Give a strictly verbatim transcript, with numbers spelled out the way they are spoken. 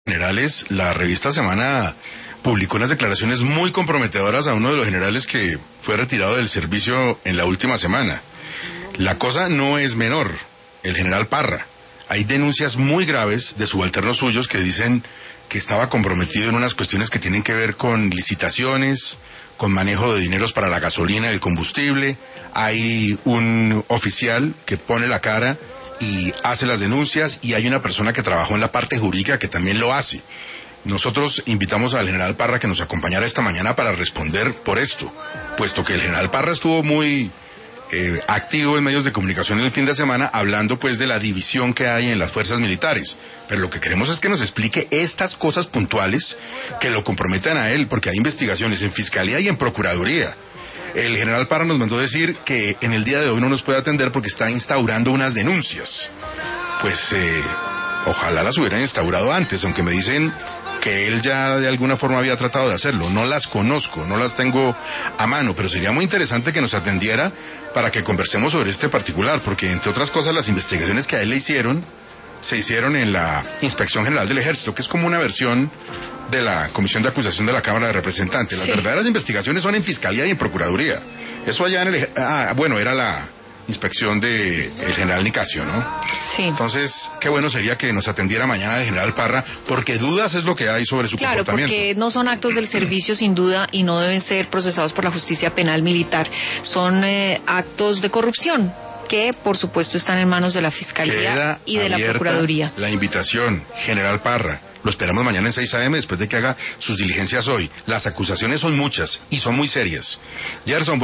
Generales, la revista Semana publicó unas declaraciones muy comprometedoras a uno de los generales que fue retirado del servicio en la última semana. La cosa no es menor, el general Parra. Hay denuncias muy graves de subalternos suyos que dicen que estaba comprometido en unas cuestiones que tienen que ver con licitaciones, con manejo de dineros para la gasolina y el combustible. Hay un oficial que pone la cara y hace las denuncias, y hay una persona que trabajó en la parte jurídica que también lo hace. Nosotros invitamos al general Parra que nos acompañara esta mañana para responder por esto, puesto que el general Parra estuvo muy eh, activo en medios de comunicación el fin de semana, hablando pues de la división que hay en las fuerzas militares. Pero lo que queremos es que nos explique estas cosas puntuales que lo comprometan a él, porque hay investigaciones en Fiscalía y en Procuraduría. El general Parra nos mandó decir que en el día de hoy no nos puede atender porque está instaurando unas denuncias. Pues eh, ojalá las hubieran instaurado antes, aunque me dicen que él ya de alguna forma había tratado de hacerlo. No las conozco, no las tengo a mano, pero sería muy interesante que nos atendiera para que conversemos sobre este particular, porque entre otras cosas las investigaciones que a él le hicieron se hicieron en la Inspección General del Ejército, que es como una versión de la Comisión de Acusación de la Cámara de Representantes. Las sí. verdaderas investigaciones son en Fiscalía y en Procuraduría. Eso allá en el... Ah, bueno, era la inspección de el general Nicasio, ¿no? Sí. Entonces, qué bueno sería que nos atendiera mañana el general Parra, porque dudas es lo que hay sobre su claro, comportamiento. Claro, porque no son actos del servicio sin duda y no deben ser procesados por la justicia penal militar. Son eh, actos de corrupción que, por supuesto, están en manos de la Fiscalía Queda y de la Procuraduría. La invitación, general Parra. Lo esperamos mañana en seis a eme después de que haga sus diligencias hoy. Las acusaciones son muchas y son muy serias. Gerson,